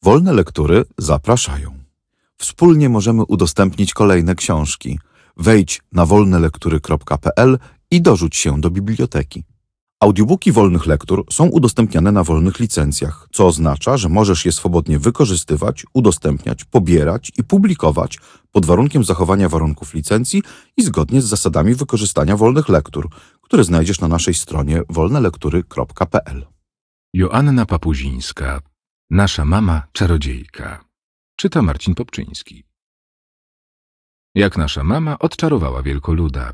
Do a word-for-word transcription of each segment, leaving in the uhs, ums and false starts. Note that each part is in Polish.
Wolne lektury zapraszają. Wspólnie możemy udostępnić kolejne książki. Wejdź na wolne lektury kropka p l i dorzuć się do biblioteki. Audiobooki wolnych lektur są udostępniane na wolnych licencjach, co oznacza, że możesz je swobodnie wykorzystywać, udostępniać, pobierać i publikować pod warunkiem zachowania warunków licencji i zgodnie z zasadami wykorzystania wolnych lektur, które znajdziesz na naszej stronie wolne lektury kropka p l. Joanna Papuzińska. Nasza mama czarodziejka. Czyta Marcin Popczyński. Jak nasza mama odczarowała wielkoluda.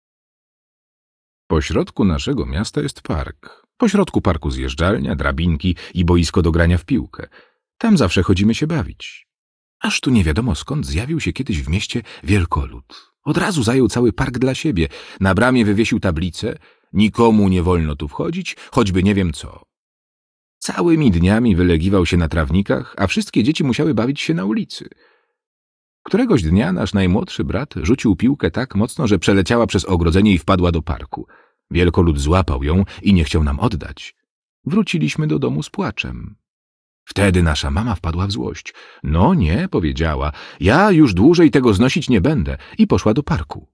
Po środku naszego miasta jest park. Po środku parku zjeżdżalnia, drabinki i boisko do grania w piłkę. Tam zawsze chodzimy się bawić. Aż tu nie wiadomo skąd zjawił się kiedyś w mieście wielkolud. Od razu zajął cały park dla siebie. Na bramie wywiesił tablicę: nikomu nie wolno tu wchodzić, choćby nie wiem co. Całymi dniami wylegiwał się na trawnikach, a wszystkie dzieci musiały bawić się na ulicy. Któregoś dnia nasz najmłodszy brat rzucił piłkę tak mocno, że przeleciała przez ogrodzenie i wpadła do parku. Wielkolud złapał ją i nie chciał nam oddać. Wróciliśmy do domu z płaczem. Wtedy nasza mama wpadła w złość. No nie, powiedziała, ja już dłużej tego znosić nie będę, i poszła do parku.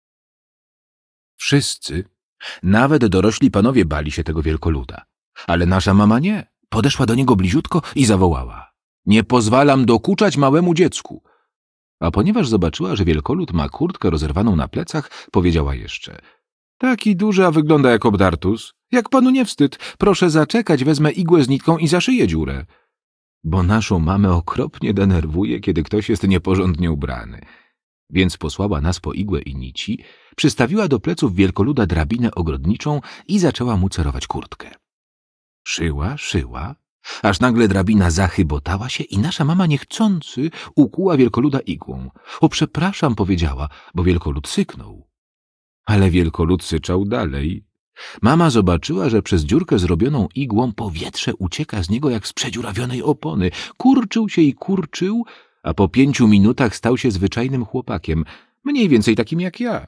Wszyscy, nawet dorośli panowie, bali się tego wielkoluda. Ale nasza mama nie. Podeszła do niego bliziutko i zawołała: nie pozwalam dokuczać małemu dziecku. A ponieważ zobaczyła, że wielkolud ma kurtkę rozerwaną na plecach, powiedziała jeszcze: taki duży, a wygląda jak obdartus. Jak panu nie wstyd, proszę zaczekać, wezmę igłę z nitką i zaszyję dziurę. Bo naszą mamę okropnie denerwuje, kiedy ktoś jest nieporządnie ubrany. Więc posłała nas po igłę i nici, przystawiła do pleców wielkoluda drabinę ogrodniczą i zaczęła mu cerować kurtkę. Szyła, szyła, aż nagle drabina zachybotała się i nasza mama niechcący ukuła wielkoluda igłą. O, przepraszam, powiedziała, bo wielkolud syknął. Ale wielkolud syczał dalej. Mama zobaczyła, że przez dziurkę zrobioną igłą powietrze ucieka z niego jak z przedziurawionej opony. Kurczył się i kurczył, a po pięciu minutach stał się zwyczajnym chłopakiem, mniej więcej takim jak ja.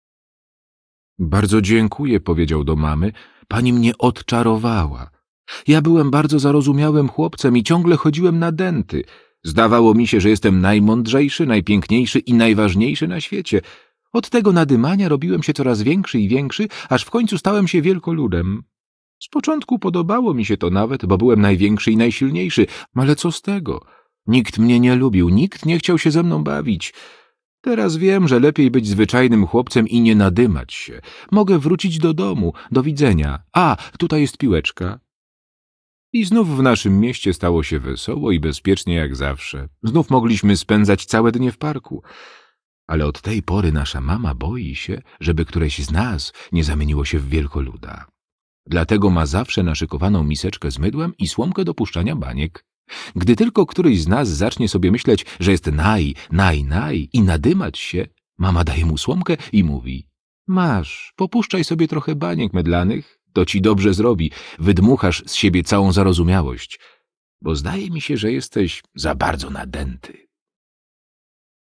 Bardzo dziękuję, powiedział do mamy, pani mnie odczarowała. Ja byłem bardzo zarozumiałym chłopcem i ciągle chodziłem na dęty. Zdawało mi się, że jestem najmądrzejszy, najpiękniejszy i najważniejszy na świecie. Od tego nadymania robiłem się coraz większy i większy, aż w końcu stałem się wielkoludem. Z początku podobało mi się to nawet, bo byłem największy i najsilniejszy, ale co z tego? Nikt mnie nie lubił, nikt nie chciał się ze mną bawić. Teraz wiem, że lepiej być zwyczajnym chłopcem i nie nadymać się. Mogę wrócić do domu. Do widzenia. A, tutaj jest piłeczka. I znów w naszym mieście stało się wesoło i bezpiecznie jak zawsze. Znów mogliśmy spędzać całe dnie w parku. Ale od tej pory nasza mama boi się, żeby któreś z nas nie zamieniło się w wielkoluda. Dlatego ma zawsze naszykowaną miseczkę z mydłem i słomkę do puszczania baniek. Gdy tylko któryś z nas zacznie sobie myśleć, że jest naj, naj, naj i nadymać się, mama daje mu słomkę i mówi: masz, popuszczaj sobie trochę baniek mydlanych, to ci dobrze zrobi, wydmuchasz z siebie całą zarozumiałość, bo zdaje mi się, że jesteś za bardzo nadęty.